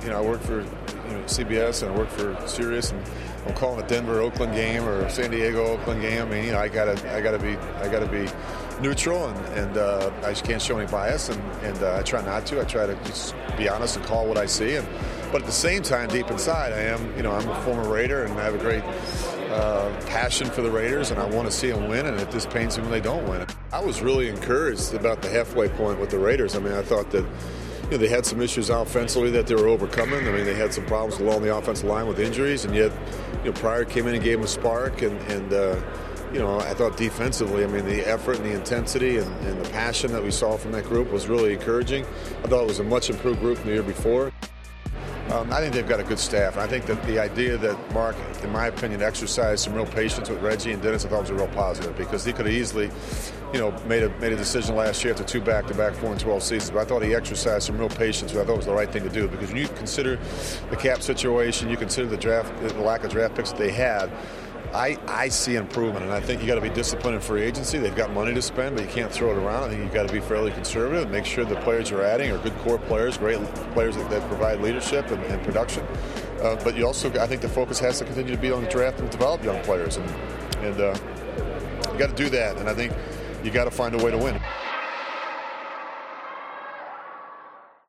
I work for CBS and I work for Sirius, and I'm calling a Denver-Oakland game or San Diego-Oakland game. I mean, I gotta be neutral, and I just can't show any bias, and I try not to. I try to just be honest and call what I see, but at the same time, deep inside, I'm a former Raider, and I have a great passion for the Raiders, and I want to see them win, and it just pains me when they don't win. I was really encouraged about the halfway point with the Raiders. I mean, I thought that they had some issues offensively that they were overcoming. I mean, they had some problems along the offensive line with injuries, and yet Pryor came in and gave them a spark, and I thought defensively, I mean, the effort and the intensity and the passion that we saw from that group was really encouraging. I thought it was a much improved group from the year before. I think they've got a good staff. I think that the idea that Mark, in my opinion, exercised some real patience with Reggie and Dennis, I thought was a real positive, because he could have easily, made a decision last year after 2 back-to-back 4-12 seasons. But I thought he exercised some real patience, which I thought was the right thing to do, because when you consider the cap situation, you consider the lack of draft picks that they had, I see improvement, and I think you got to be disciplined in free agency. They've got money to spend, but you can't throw it around. I think you've got to be fairly conservative and make sure the players you're adding are good core players, great players that provide leadership and production. But you also, I think the focus has to continue to be on the draft and develop young players, and you got to do that. And I think you got to find a way to win.